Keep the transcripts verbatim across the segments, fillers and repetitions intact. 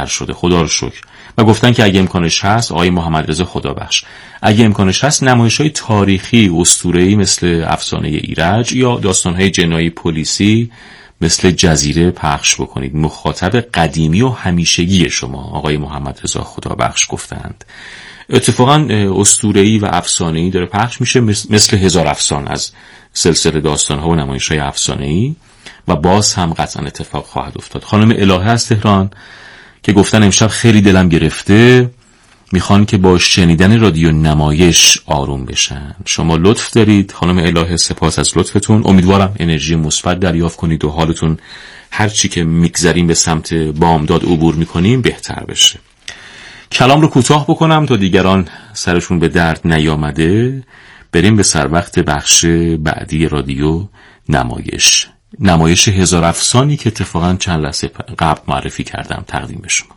تر شده، خدا رو شکر. و گفتن که اگه امکانش هست، آقای محمد رضا خدابخش، اگه امکانش هست نمایش‌های تاریخی اسطوره‌ای مثل افسانه ایرج یا داستان‌های جنایی پلیسی مثل جزیره پخش بکنید. مخاطب قدیمی و همیشگی شما آقای محمد رضا خدابخش گفتند. اتفاقا اسطوره‌ای و افسانه‌ای داره پخش میشه، مثل هزار افسان از سلسله داستان‌ها و نمایش‌های افسانه‌ای، و باز هم قطعا اتفاق خواهد افتاد. خانم الهه از تهران که گفتن امشب خیلی دلم گرفته، میخوان که با شنیدن رادیو نمایش آروم بشن. شما لطف دارید خانم الهه، سپاس از لطفتون. امیدوارم انرژی مثبت دریافت کنید و حالتون هر چی که میگذریم به سمت بامداد عبور میکنیم بهتر بشه. کلام رو کوتاه بکنم تا دیگران سرشون به درد نیامده. بریم به سر وقت بخش بعدی رادیو نمایش، نمایش هزار افسانی که اتفاقا چند لحظه قبل معرفی کردم تقدیم به شما.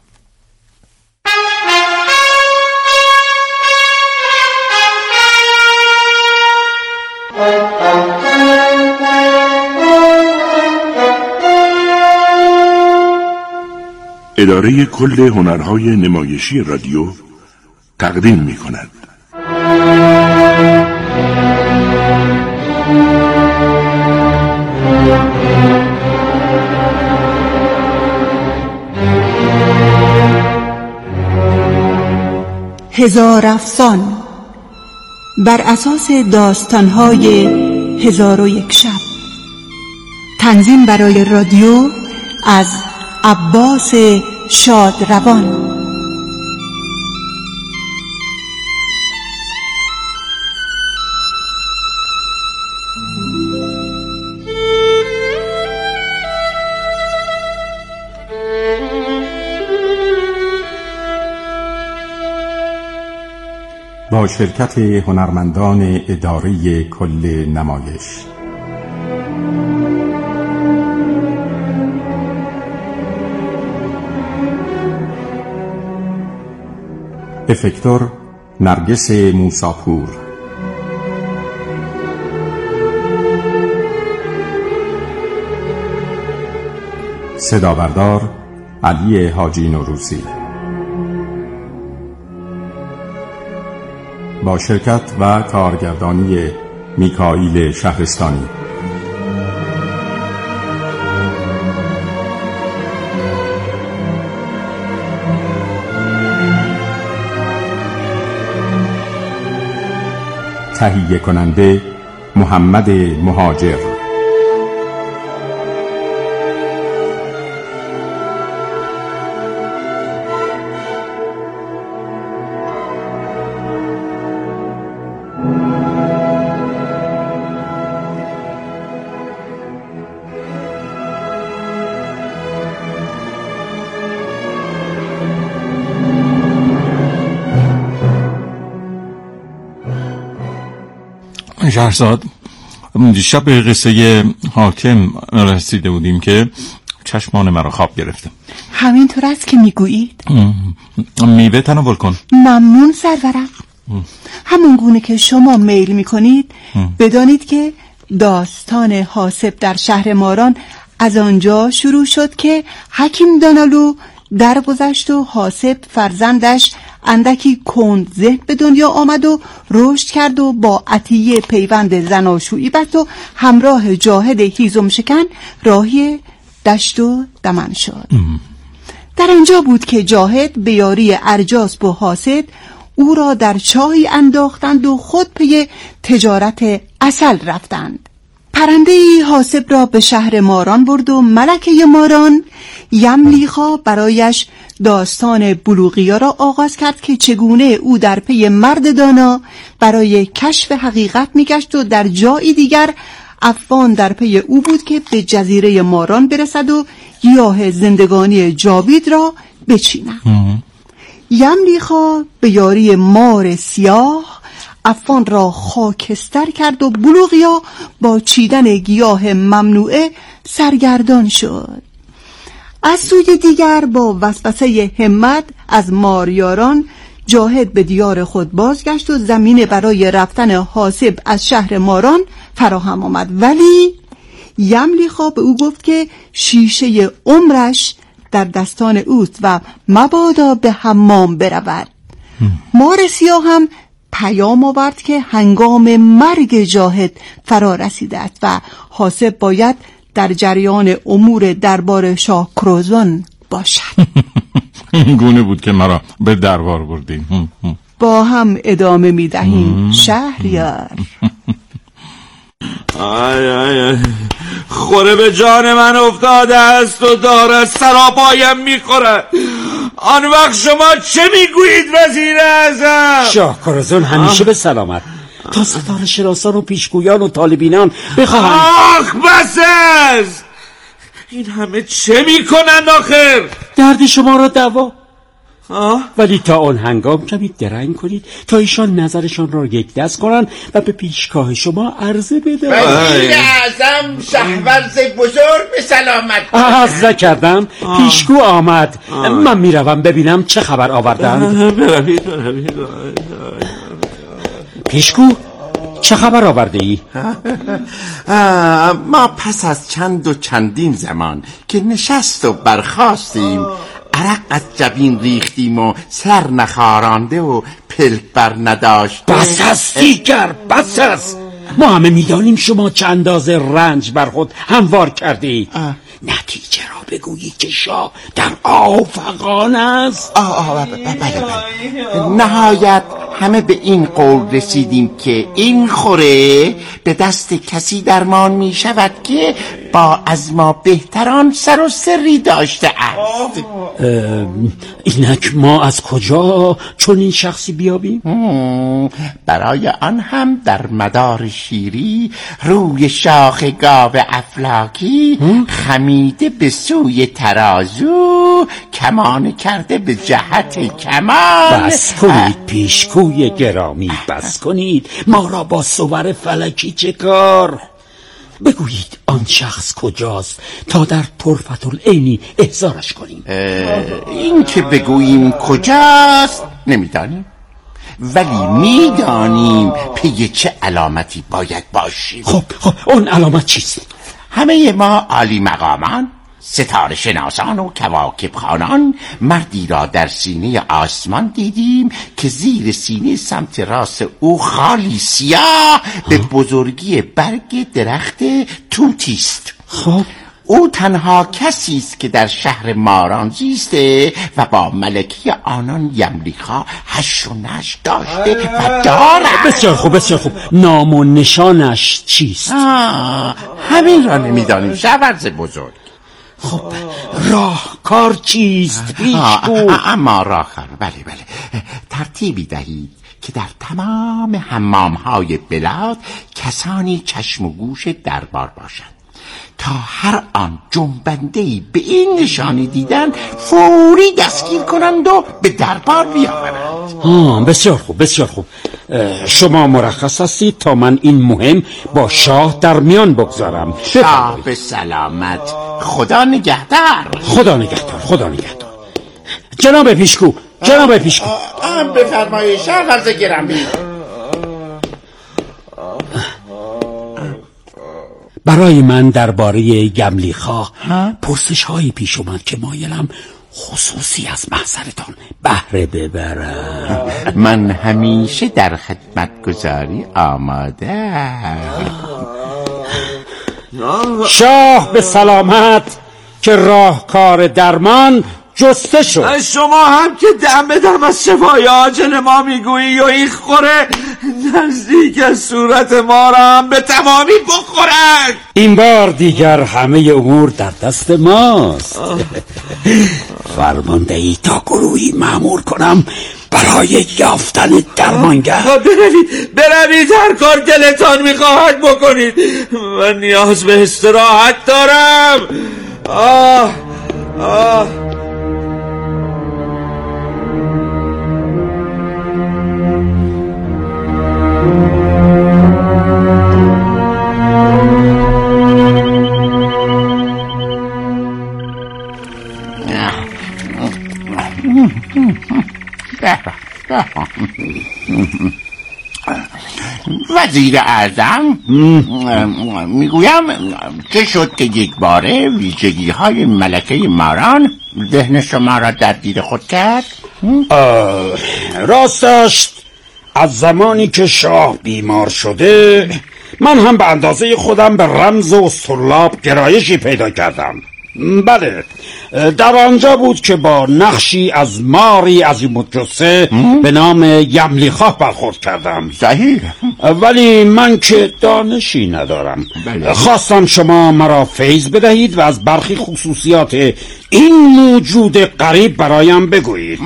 اداره کل هنرهای نمایشی رادیو تقدیم می کند. هزار افسان بر اساس داستان‌های هزار و یک شب. تنظیم برای رادیو از عباس شادروان. با شرکت هنرمندان اداره کل نمایش. افکتور نرگس موساپور، صدابردار علی حاجی نوروزی، با شرکت و کارگردانی میکائیل شهرستانی. تهیه کننده محمد مهاجر. شهرزاد، دیشب به قصه حاکم رسیده بودیم که چشمان مرا خواب گرفته. همینطور است که میگویید؟ میوه تناول کن. ممنون سرورم. همون گونه که شما میل میکنید بدانید که داستان حاسب در شهر ماران از آنجا شروع شد که حکیم دانالو درگذشت و حاسب فرزندش اندکی کند ذهن به دنیا آمد و رشد کرد و با عطیه پیوند زناشویی بست و همراه جاهد هیزم شکن راهی دشت و دمن شد. ام. در آنجا بود که جاهد به یاری ارجاسب و حاسد او را در چاهی انداختند و خود پی تجارت عسل رفتند. پرنده‌ای حاسب را به شهر ماران برد و ملکه ماران یملیخا برایش داستان بلوغیا را آغاز کرد که چگونه او در پی مرد دانا برای کشف حقیقت میگشت و در جایی دیگر افغان در پی او بود که به جزیره ماران برسد و گیاه زندگانی جاوید را بچیند. یملیخا به یاری مار سیاه افغان را خاکستر کرد و بلوغیا با چیدن گیاه ممنوعه سرگردان شد. از سوی دیگر با وسوسه همت از ماریاران جاهد به دیار خود بازگشت و زمینه برای رفتن حاسب از شهر ماران فراهم آمد، ولی یملیخا به او گفت که شیشه عمرش در دستان اوست و مبادا به حمام برود. مار سیاه هم پیام آورد که هنگام مرگ جاهد فرا رسیده است و حاسب باید در جریان امور دربار شاه کروزون باشد. این گونه بود که مرا به دربار بردیم. با هم ادامه می دهیم شهریار. آی آی آی خوره به جان من افتاده است و دارد سراپایم میخورد. آن وقت شما چه میگویید وزیر اعظم؟ شاه کروزون همیشه به سلامت. تا ستاره شناسان و پیشگویان و طالبینان بخواهند. آخ بس است. این همه چه میکنند آخر؟ درد شما را دوا. آه؟ ولی تا آن هنگام کمی درنگ کنید تا ایشان نظرشان را یک دست کنند و به پیشگاه شما عرضه بدهند. وزیر اعظم شهورز بزرگ به سلامت. عرض کردم پیشگو آمد. من میروم ببینم چه خبر آوردند. بروید بروید. پیشگو چه خبر آورده ای؟ ما پس از چند و چندین زمان که نشست و برخاستیم عرق از جبین ریختیم و سر نخارانده و پلک بر نداشت. بس است دیگر، بس است. ما همه میدانیم شما چه اندازه رنج بر خود هموار کرده اید. نتیجه را بگویی که شاه در آفغان است. آه آه بله بله. نهایت همه به این قول رسیدیم که این خوره به دست کسی درمان می شود که با از ما بهتران سر و سری داشته است. اینک ما از کجا چون این شخصی بیابیم؟ برای آن هم در مدار شیری روی شاخ گاو افلاکی خمیده به سوی ترازو کمان کرده به جهت کمان. بس کنید پیشگوی گرامی، بس کنید. ما را با صور فلکی چه کار؟ بگویید آن شخص کجاست تا در طرفت العینی احضارش کنیم. این که بگوییم کجاست نمیدانیم، ولی میدانیم پی چه علامتی باید باشیم. خب خب اون علامت چیست؟ همه ما عالی مقامان، ستاره شناسان و کواکب خوانان مردی را در سینه آسمان دیدیم که زیر سینه سمت راست او خالی سیاه به بزرگی برگ درخت توتی است. خب او تنها کسی است که در شهر ماران زیسته و با ملکه آنان یملیخا هش و نش داشته و دارد. بسیار خوب بسیار خوب. نام و نشانش چیست؟ آه همین را نمیدانیم شهورز بزرگ. خب راه کار چیست پیشگو؟ اما راه کار بله بله ترتیبی دهید که در تمام حمام های بلاد کسانی چشم و گوش دربار باشند تا هر آن جنبنده‌ای به این نشانی دیدن فوری دستگیر کنند و به دربار بیاورند. آه بسیار خوب بسیار خوب. شما مرخص هستید تا من این مهم با شاه در میان بگذارم. شاه به سلامت. خدا نگهدار. خدا نگهدار خدا نگهدار. جناب پیشگو جناب پیشگو هم بفرمایید شهورز گرامی. برای من درباره یملیخا پرسش هایی پیش اومد که مایلم خصوصی از محضرتان بهره ببرم. من همیشه در خدمتگزاری آماده. شاه به سلامت که راهکار درمان جسته شد. شما هم که دم به دم از شفای عاجل ما میگویی و این خوره نزدیک از صورت ما را هم به تمامی بخورد. این بار دیگر همه امور در دست ماست. فرمانده ای تا گروهی مأمور کنم برای یافتن درمانگر. بروید بروید هر کار دلتان میخواهد بکنید. من نیاز به استراحت دارم. آه آه وزیر اعظم، میگویم چه شد که یک باره ویژگی های ملکه ماران ذهن شما را در دید خود کرد؟ راستش از زمانی که شاه بیمار شده من هم به اندازه خودم به رمز و اسطرلاب گرایشی پیدا کردم. بله، در آنجا بود که با نقشی از ماری عظیم الجثه به نام یملیخا برخورد کردم. صحیح. ولی من که دانشی ندارم. بله. خواستم شما مرا فیض بدهید و از برخی خصوصیات این موجود غریب برایم بگویید.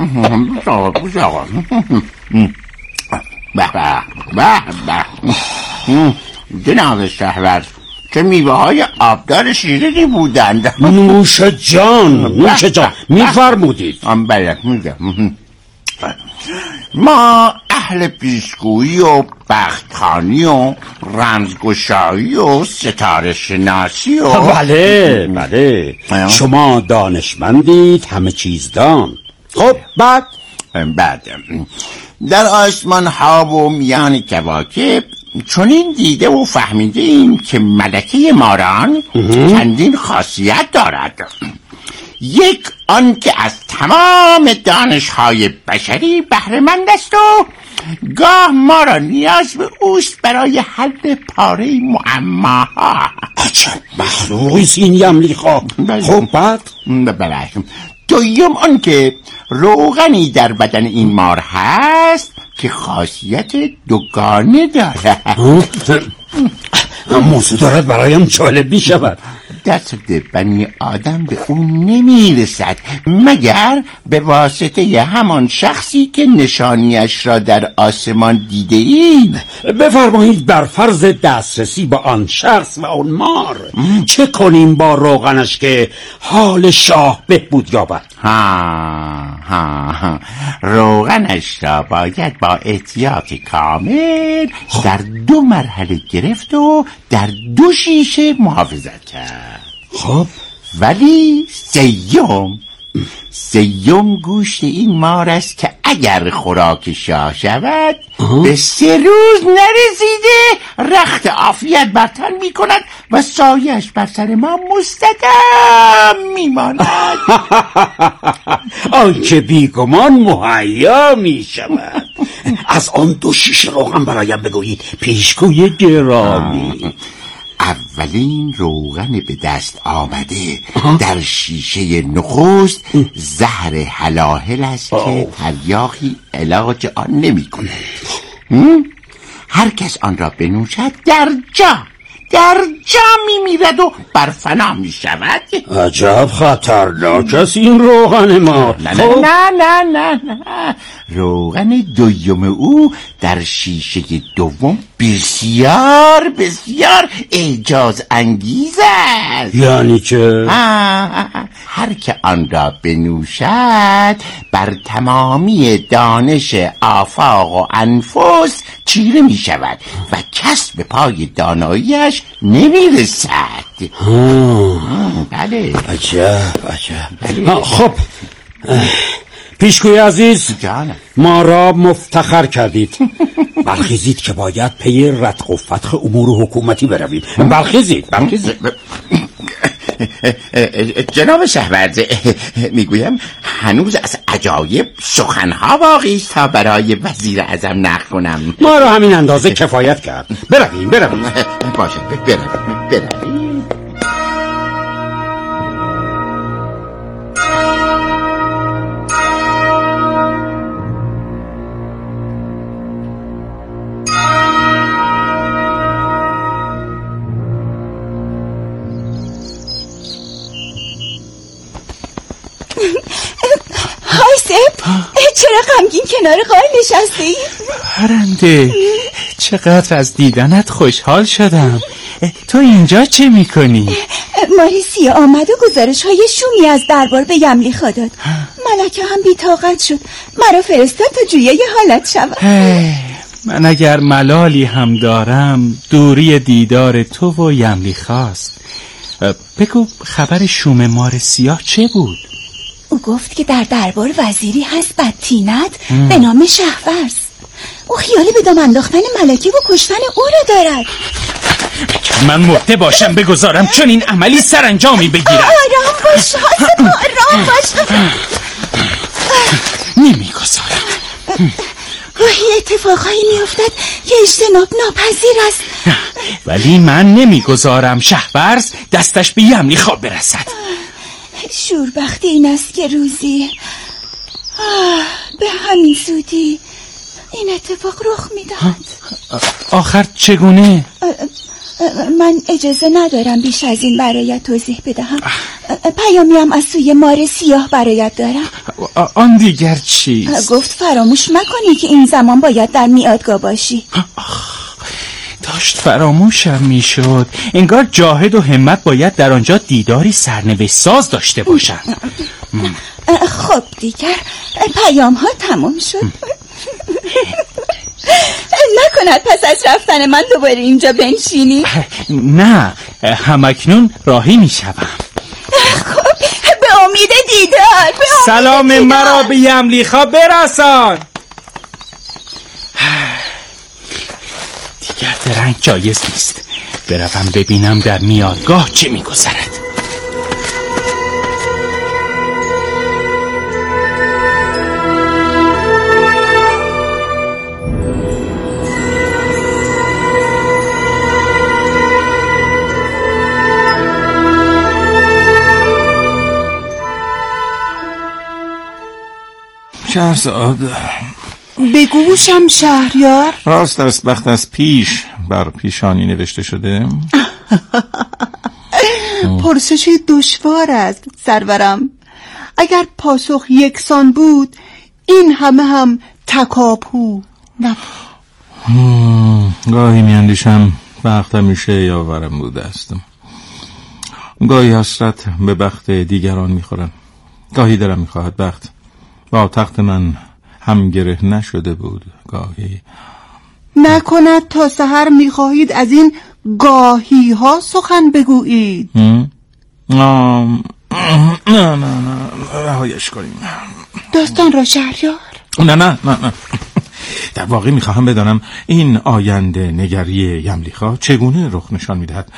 جناب شهرور، چه میوه های آبدار شیرینی بودند. نوش جان، نوش جان، میفرمودید. بله، میگم ما اهل پیشگویی و بختخوانی و رمزگشایی و ستاره شناسی و بله بله شما دانشمندید، همه چیز دان. خب بعد بعد در آسمان ها و میان کواکب چنین دیده و فهمیده ایم که ملکه ماران چندین خاصیت دارد. یک، آن که از تمام دانش‌های بشری بهره‌مند است و گاه ما را نیاز به اوست برای حل پاره معماها. عجب مخلوقی است این یملیخا. خب بعد بله. دویم، آن که روغنی در بدن این مار هست که خاصیت دوگانه دارد. موضوع دارد برایم جالب می شود. دست بنی آدم به اون نمی رسد مگر به واسطه همان شخصی که نشانیش را در آسمان دیده اید. بفرمایید بر فرض دسترسی با آن شخص و آن مار چه کنیم با روغنش که حال شاه بهبود یابد؟ ها ها ها روغنش را باید با احتیاط کامل در دو مرحله گرفت و در دو شیشه محافظت کرد. خب ولی سیوم سیوم گوشت این مار است که اگر خوراک شاه شود به سه روز نرسیده رخت عافیت بر تن می کند و سایش بر سر ما مستدام می ماند. آنچه بیگمان مهیا می شود. از آن دو شیشه روغن برایم بگویید پیشگوی گرامی. اولین روغن به دست آمده در شیشه نخست زهر هلاهل است که تریاقی علاج آن نمی کند. هر کس آن را بنوشد در جا در جا می میرد و برفنا می شود. عجب خطرناک است این روغن ما. نه نه نه نه نه, نه. روغن دوم او در شیشه دوم بسیار بسیار اعجاز انگیز است. یعنی که هر که آن را بنوشد بر تمامی دانش آفاق و انفس چیره می شود و کس به پای داناییش نمی رسد. بله عجب عجب. خب پیشگوی عزیز جانم، ما را مفتخر کردید. برخیزید که باید پی رتق و فتق امور حکومتی برویم. برخیزید برخیزید. جناب شهرورز، میگویم هنوز از عجایب سخنها باقی است تا برای وزیر اعظم نقل کنم. ما را همین اندازه کفایت کرد. برویم برویم. باشه برویم برویم. چرا غمگین کنار غار نشستی؟ پرنده، چقدر از دیدنت خوشحال شدم. تو اینجا چه میکنی؟ ماریسیا آمد و گزارش های شومی از دربار به یملیخا داد. ملکه هم بی‌طاقت شد، مرا فرستاد تا جویای حالت شوم. من اگر ملالی هم دارم دوری دیدار تو و یملیخاست. بگو خبر شوم مار سیاه چه بود؟ او گفت که در دربار وزیری هست بدتینت به نام شهورز. او خیالی به دام انداختن ملکه و کشتن او را دارد. من مرده باشم بگذارم چون این عملی سرانجامی بگیرد. آرام باش حاسب، آرام باش. نمیگذارم. گاهی اتفاقهایی میافتد که اجتناب ناپذیر است. ولی من نمیگذارم شهبرز دستش به یملیخا برسد. شوربختی این است که روزی به همین زودی این اتفاق رخ میدهد. آخر چگونه؟ من اجازه ندارم بیش از این برایت توضیح بدهم. پیامی هم از سوی مار سیاه برایت دارم. آن دیگر چیست؟ گفت فراموش مکنی که این زمان باید در میادگاه باشی. داشت فراموشم میشد. انگار جاهد و همت باید در آنجا دیداری سرنوشت ساز داشته باشند. خب دیگر پیام ها تمام شد. نکند پس از رفتن من دوباره اینجا بنشینی؟ نه، همکنون راهی میشوم. خب به امید دیدار. به امید سلام دیدار. مرا به یملیخا برسان. دیگر درنگ جایز نیست. بروم ببینم در میادگاه چه میگذرد. شهرزاد، بگوشم شهریار. راست است وقت از پیش بر پیشانی نوشته شده. پرسشی دشوار است سرورم. اگر پاسخ یکسان بود این همه هم تکاپو نبود. گاهی میاندیشم وقت همیشه یاورم بوده است. گاهی حسرت به بخت دیگران میخورم. گاهی دلم میخواهد بخت با تخت من هم گره نشده بود. گاهی نکند تا سحر میخواهید از این گاهی ها سخن بگویید؟ نه نه نه نه رهایش کنیم داستان را شهریار. نه نه نه نه در واقع میخواهم بدانم این آینده نگری یملیخا چگونه رخ نشان میدهد.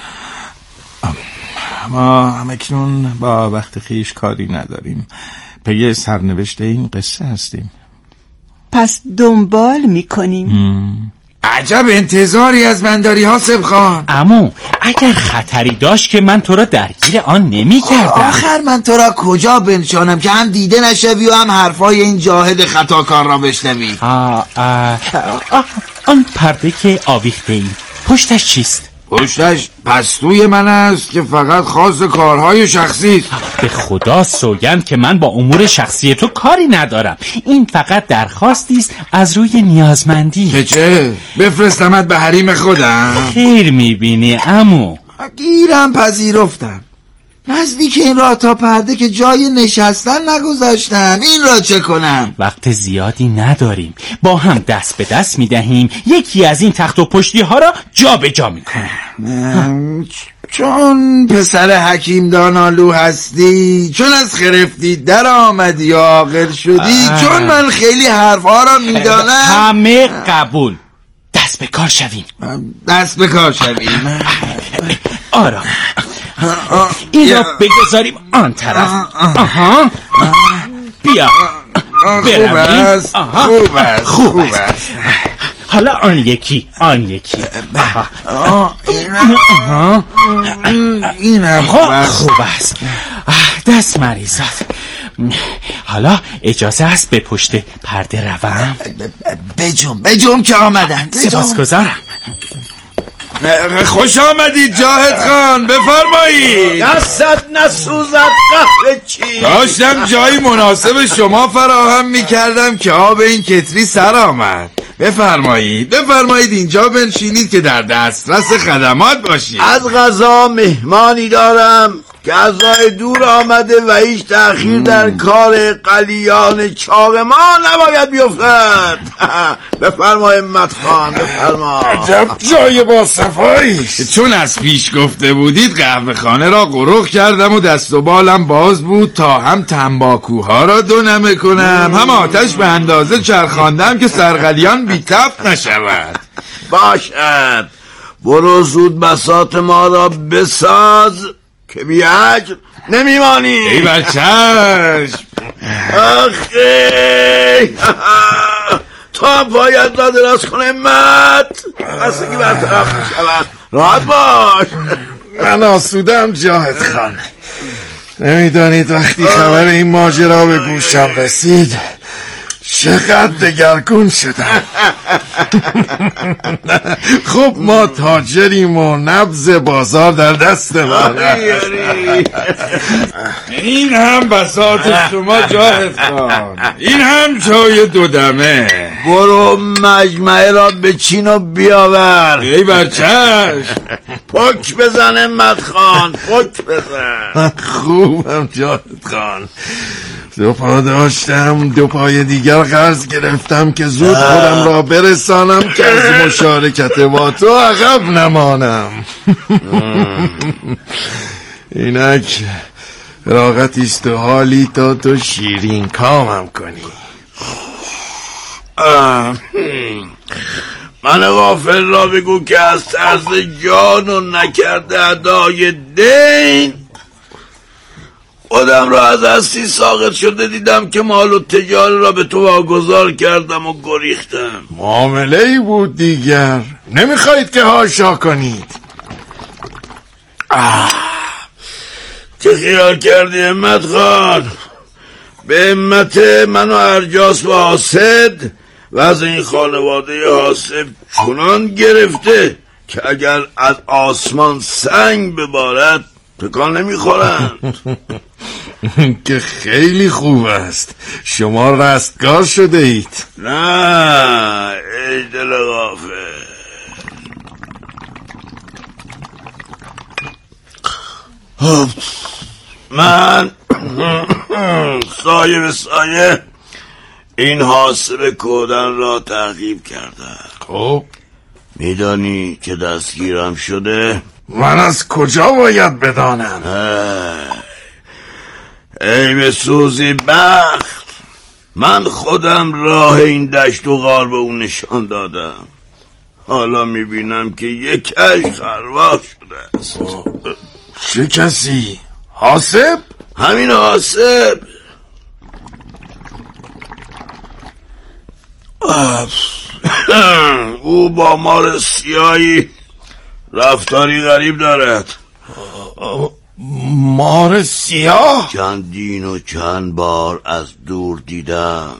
ما همکنون با وقت خیش کاری نداریم. پی سرنوشت این قصه هستیم. پس دنبال میکنیم. عجب انتظاری از من داری حاسب خان. عمو اگر خطری داشت که من تو را درگیر آن نمی کردم. آخر من تو را کجا بنشانم که هم دیده نشوی و هم حرفای این جاهد خطاکار را بشنوی؟ آه آه آه آن پرده که آویخته ای پشتش چیست؟ پشتش پستوی من است که فقط خاص کارهای شخصی است. به خدا سوگند که من با امور شخصی تو کاری ندارم. این فقط درخواستی است از روی نیازمندی. که چه؟ بفرستمت به حریم خودم؟ خیر میبینی عمو. گیرم پذیرفتم. نزدیک این راه تا پرده که جای نشستن نگذاشتم. این را چه کنم؟ وقت زیادی نداریم. با هم دست به دست میدهیم. یکی از این تخت و پشتی ها را جا به جا میکنیم. چون پسر حکیم دانالو هستی، چون از خرفتی در آمدی عاقل شدی، چون من خیلی حرفها را میدانم، همه قبول. دست به کار شویم. دست به کار شویم. آرام. این را بگذاریم آن طرف. آها بیا. خوب است خوب است خوب است. حالا آن یکی آن یکی. این هم خوب است خوب است. دست مریضات. حالا اجازه است به پشت پرده روم؟ بجم بجم که آمدن. سپاسگزارم. خوش آمدید جاهد خان، بفرمایید. دستت نسوزد قهر چی؟ داشتم جایی مناسب شما فراهم میکردم که آب این کتری سر آمد. بفرمایید بفرمایید اینجا بنشینید که در دسترس خدمات باشید. از غذا مهمانی دارم که از راه دور آمده و هیچ تأخیر در کار قلیان چاق ما نباید بیفتد. بفرما همت خان، بفرما. عجب جای با صفایی. چون از پیش گفته بودید قهوه خانه را قرق کردم و دست و بالم باز بود تا هم تنباکوها را دو نمه کنم هم آتش به اندازه چرخاندم که سرقلیان بی تف نشود. باشد، برو زود بساط ما را بساز که بی اجر نمیمانی. ای بر چشم. آخی تو هم باید را دراز کنه مت بستگی برطرف می شود. راحت باش. من آسودم جاهد خان. نمیدانید وقتی خبر این ماجرا به گوشم رسید چقدر دگرگون شدم. خب ما تاجریم و نبض بازار در دست من. این هم بساط شما جاهد خان، این هم چای دو دمه. برو مجمعه را بچین و بیاور. ای بر چشم. پک بزن همت خان، پک بزن. خوبم جاهد خان. دو پا داشتم، دو پای دیگر قرض گرفتم که زود خودم را برسانم که از مشارکت با تو عقب نمانم. اینک فراغتیست و حالی تا تو شیرین کامم کنی. من غافل را بگو که از طرز جان و نکرده ادای دین خودم را از هستی ساقط شده دیدم که مال و تجاره را به تو واگذار کردم و گریختم. معامله ای بود دیگر، نمیخواید که هاشا کنید. آه. چه خیال کردی همت خان؟ به همت من و ارجاس و حاسد و از این خانواده حاسب چنان گرفته که اگر از آسمان سنگ ببارد تکان نمیخورند. که خیلی خوب است، شما رستگار شده اید. نه ای دل غافل، من سایه به سایه این حاسب کودن را تعقیب کردم. خب میدانی که دستگیرم شده؟ من از کجا باید بدانم؟ ای به سوزی بخت، من خودم راه این دشت و غار به اون نشان دادم. حالا میبینم که یک کش خرواش شده است. چه کسی؟ حاسب؟ همین حاسب. او با مار سیاهی رفتاری غریب دارد. مار سیاه؟ چندین و چند بار از دور دیدم.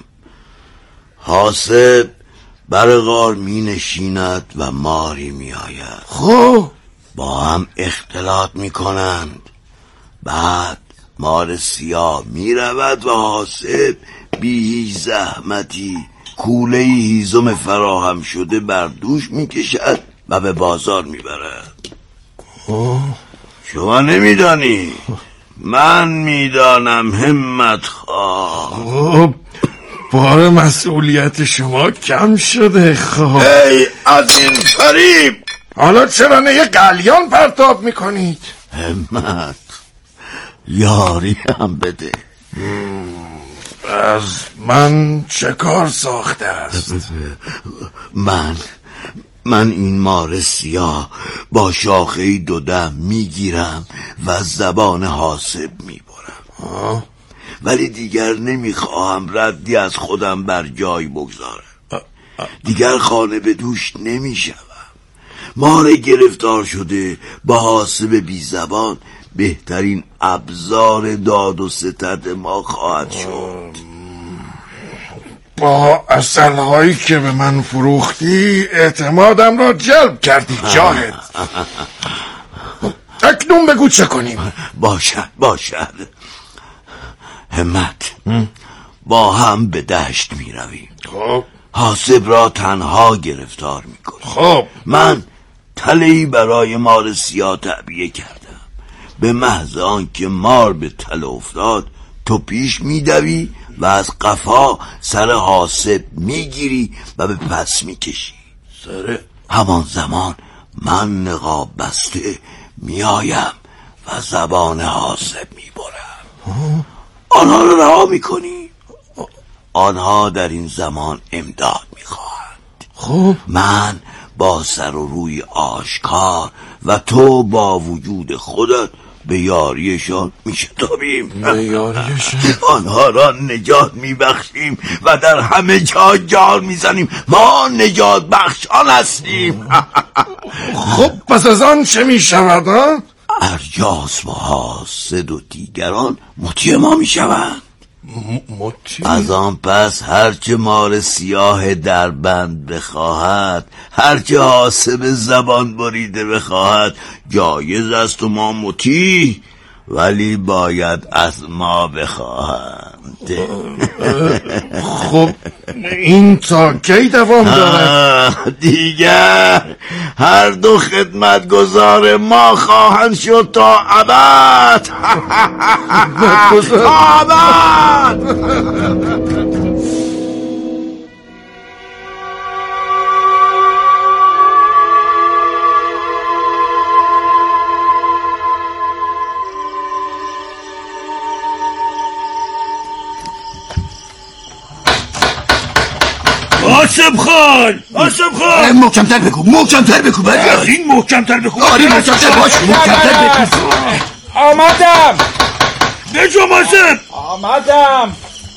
حاسب بر غار می نشیند و ماری می آید. خب با هم اختلاط می کنند. بعد مار سیاه می رود و حاسب بی هیچ زحمتی کوله هیزم فراهم شده بر دوش می کشد و به بازار می برد. شما نمیدانی، من میدانم همت خان. بار مسئولیت شما کم شده. خب ای از این فریب، حالا چرا نه یه قلیان پرتاب میکنید؟ همت یاری هم بده. از من چه کار ساخته است؟ من من این مار سیاه با شاخه دودم میگیرم و زبان حاسب میبرم، ولی دیگر نمیخواهم ردی از خودم بر جای بگذارم. دیگر خانه به دوش نمیشوم. مار گرفتار شده با حاسب بی زبان بهترین ابزار داد و ستد ما خواهد شد. با اصلهایی که به من فروختی اعتمادم را جلب کردی جاهد. اکنون بگو چه کنیم؟ باشد باشد همت، با هم به دشت می رویم. خب حاسب را تنها گرفتار می کنیم. خب من تله‌ای برای مار سیاه تعبیه کردم. به محض آنکه مار به تله افتاد تو پیش میدوی و از قفا سر حاسب میگیری و به پس میکشی. سر همان زمان من نقاب بسته میایم و زبان حاسب میبرم. آنها رو رها میکنی. آنها در این زمان امداد میخواهند. خب من با سر و روی آشکار و تو با وجود خودت به یاریشان میشتابیم. به یاریشان آنها را نجات میبخشیم و در همه جا جار میزنیم. ما نجات بخشان هستیم. خب پس از آن چه میشود؟ ارجاس و حاسد و دیگران مطیع ما میشوند. مطیع؟ از آن پس هرچه مار سیاه در بند بخواهد، هرچه حاسب زبان بریده بخواهد، جایز است و ما مطیع، ولی باید از ما بخواهند. خب این تا کی دوام دارد؟ دیگر هر دو خدمتگزار ما خواهند شد تا ابد. ابد. آسف خان، آسف خان، محکمتر بگو، محکمتر بگو. از این محکمتر بگو. آره محکمتر باش، محکمتر بگو. آمدم. بجو آسف. آمدم.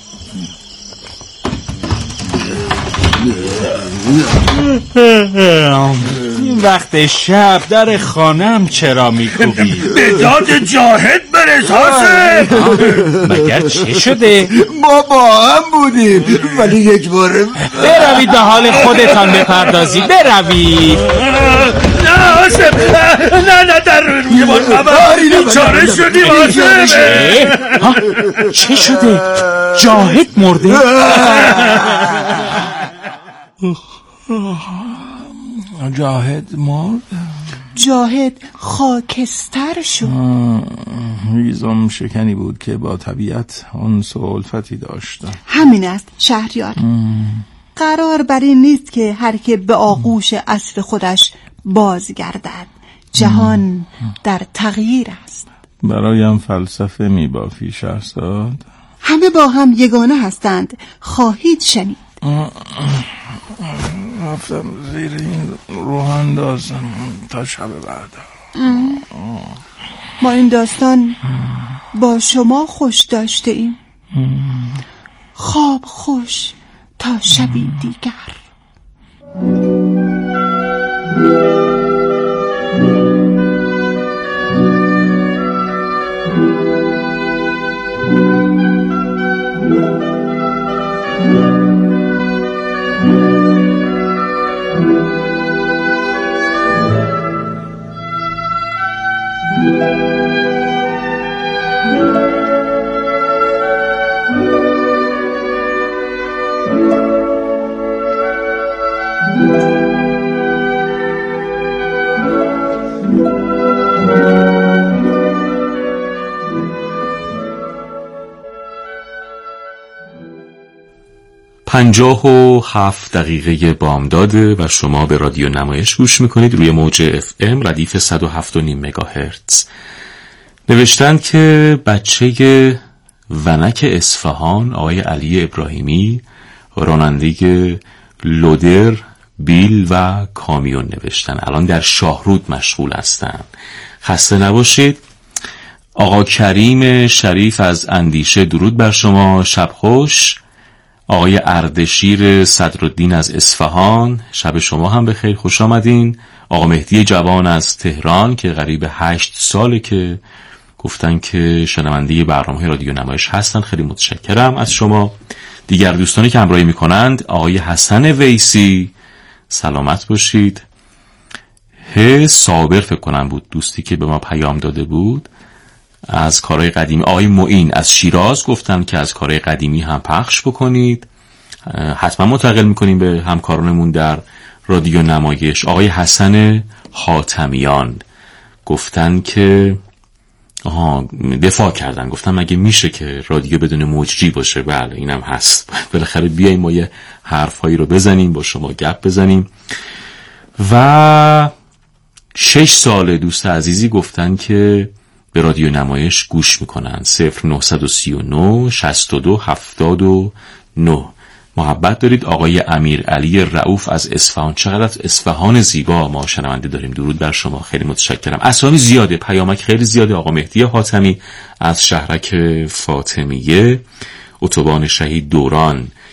این وقت شب در خانم چرا میکوبی؟ به داد جاهد برس آسف. مگر چه شده؟ ما با هم بودیم ولی یک باره. بروید به حال خودتان بپردازید. بروید. نه آسف، نه نه در روی ما خبر بیچاره شدیم آسف. چه شده؟ جاهد مرده؟ جاهد مرد؟ جاهد خاکستر شد. هیزم شکنی بود که با طبیعت انس و الفتی داشت. همین است شهریار. قرار بر این نیست که هر که به آغوش اصل خودش بازگردد. جهان در تغییر است. برایم فلسفه میبافی شهرزاد؟ همه با هم یگانه هستند. خواهید شنید. رفتم زیر این روح اندازم تا شب بعد. ما این داستان با شما خوش داشته ایم. خواب خوش تا شبی دیگر. پنجاه و هفت دقیقه بامداده و شما به رادیو نمایش گوش میکنید روی موج اف ام ردیف صد و هفت و نیم مگاهرتز. نوشتن که بچه ونک اصفهان آقای علی ابراهیمی راننده لودر، بیل و کامیون نوشتن الان در شاهرود مشغول هستن. خسته نباشید. آقا کریم شریف از اندیشه درود بر شما، شب خوش. آقای اردشیر صدرالدین از اصفهان شب شما هم بخیر، خوش آمدین. آقا مهدی جوان از تهران که قریب هشت ساله که گفتن که شنونده برنامه رادیو نمایش هستن، خیلی متشکرم از شما. دیگر دوستانی که همراهی میکنند آقای حسن ویسی سلامت باشید. ه صابر فکر کنم بود دوستی که به ما پیام داده بود از کارهای قدیمی. آقای معین از شیراز گفتن که از کارهای قدیمی هم پخش بکنید، حتما منتقل میکنیم به همکارانمون در رادیو نمایش. آقای حسن حاتمیان گفتن که آها دفاع کردن، گفتم مگه میشه که رادیو بدون مجری باشه؟ بله اینم هست، بالاخره بیاییم ما یه حرفایی رو بزنیم، با شما گپ بزنیم. و شش سال دوست عزیزی گفتن که به رادیو نمایش گوش میکنن. صفر نهصد و سی و نه شصت و دو هفتاد و نه. محبت دارید. آقای امیر علی رؤوف از اصفهان. چقدر از اصفهان زیبا ما شنونده داریم. درود بر شما، خیلی متشکرم. اسامی زیاده، پیامک خیلی زیاده. آقا مهدی حاتمی از شهرک فاطمیه. اتوبان شهید دوران